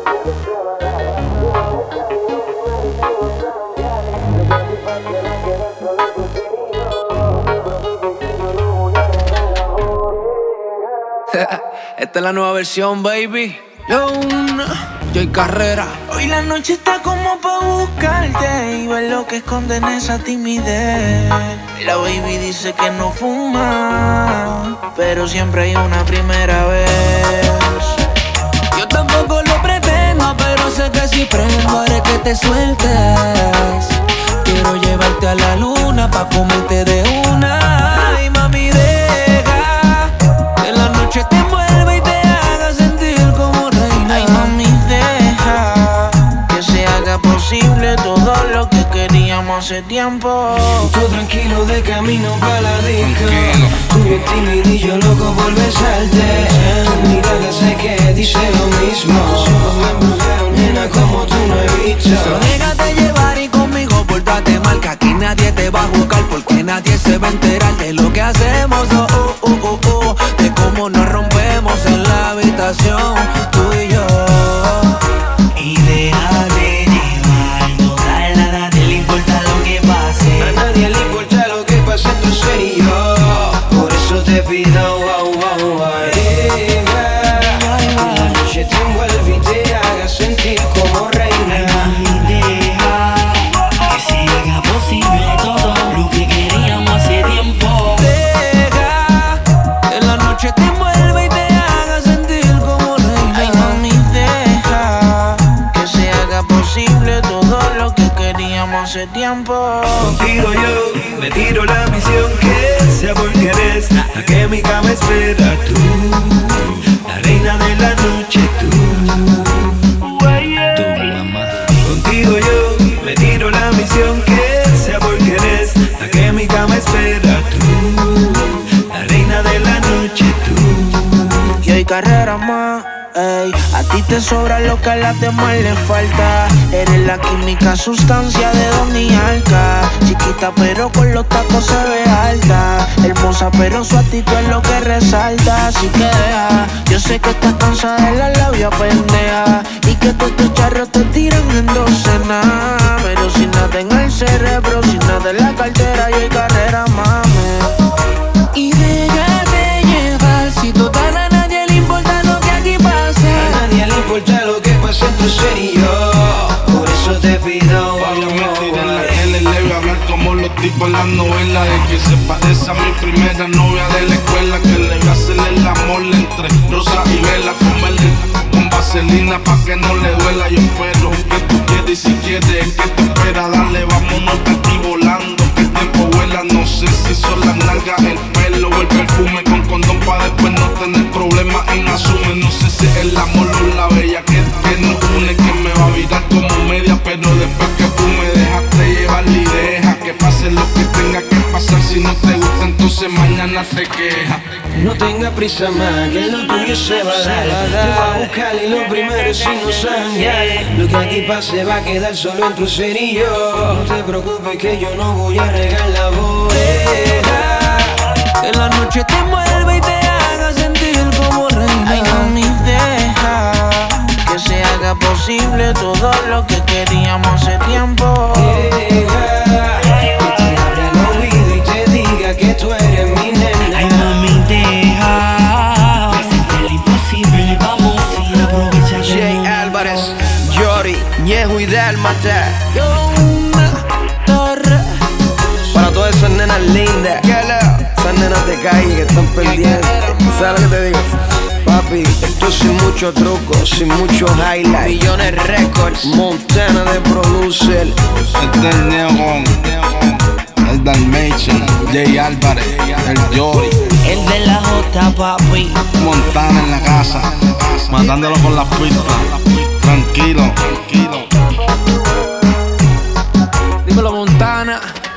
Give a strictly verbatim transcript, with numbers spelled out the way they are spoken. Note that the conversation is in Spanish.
Esta es la nueva versión, baby. Luna, Joy Carrera. Hoy la noche está como pa' buscarte y ver lo que esconde en esa timidez. La baby dice que no fuma, pero siempre hay una primera vez. Yo tampoco lo pretendo, pero sé que si prendo haré que te sueltes. Quiero llevarte a la luna pa' comerte de una. Ay, mami, deja que la noche te envuelva y te haga sentir como reina. Ay, mami, deja que se haga posible todo lo que queríamos hace tiempo. Tú tranquilo de camino pa' la disco. Tú bien timidillo, loco por besarte. Tu mirada sé que dice lo mismo. Nena, como tú no he visto. Solo déjate llevar y conmigo pórtate mal, que aquí nadie te va a juzgar, porque nadie se va a enterar de lo que hacemos. Oh, oh, oh, oh, oh. De cómo nos rompemos en la habitación, tú y yo. Y deja de llevar, toda la nadie le importa lo que pase. A nadie le importa lo que pase entre ser y yo. Por eso te pido, wow, wow, wow. Deja que la noche te envuelve y te haga sentir como reina. Ay, mami, deja que se haga posible todo lo que queríamos hace tiempo. Deja que la noche te envuelva y te haga sentir como reina. Ay, mami, deja que se haga posible todo lo que queríamos hace tiempo. Contigo yo me tiro la misión que sea porque eres la que mi cama espera. Tú, la reina de la noche, tú. Tú, mamá. Contigo yo me tiro la misión que sea porque eres la que mi cama espera. Tú, la reina de la noche, tú. Y hay carrera más, ey. A ti te sobra lo que a las demás le falta. Eres la química, sustancia de Don y Alca. Chiquita pero con los tacos se ve alta. Hermosa pero su actitud es lo que resalta. Así que deja, yo sé que estás cansada de la labia pendeja y que todos tus charros te tiran en docena. Pero sin nada en el cerebro, sin nada en la cartera, y hay carrera, mami. Y déjate llevar, si total a nadie le importa lo que aquí pasa. A nadie le importa lo que pase entre ser y yo. Por eso te pido, Vaya mentira en la tele, le voy a hablar como los tipos en las novelas. De que se parece a mi primera novia de la escuela, que le voy a hacer el amor entre rosa y vela. Comerle con vaselina pa' que no le duela. Yo espero que tú quieres y si quieres que te espera. Dale, vámonos que aquí volando, que el tiempo vuela. No sé si son las nalgas, el pelo o el perfume. Con condón pa' después no tener problemas en asume. No sé si es el amor o la bella que, que nos une, que me va a virar como media. Pero después que tú me dejaste llevar y deja que pase lo que tenga que pasar. Si no te gusta entonces mañana te quejas. no tenga prisa más, que lo tuyo se va a dar. Te voy a buscar y lo primero es no sangrar. Lo que aquí pase va a quedar solo entre ser y yo. No te preocupes que yo no voy a regar la voz. Deja que la noche te envuelva y te haga sentir como reina. Ay, mami, deja que se haga posible todo lo que queríamos hace tiempo. Deja que te abra el oído y te diga que tú eres mi nena. Ay, mami, deja que lo imposible, vamos y aprovecha. Jay Álvarez, Yori, Ñejo y Dálmata. Para todas esas nenas lindas, esas nenas de calle que están pendientes. ¿Sabes lo que te digo? Papi, esto sin mucho truco, sin mucho highlight. Millones Records, Montana de producer. Este es Neon, el Dalmatian, Jay Álvarez, el Yori, El de la J, papi. Montana en la casa, matándolo con las pistas. Tranquilo, tranquilo. Dímelo, Montana.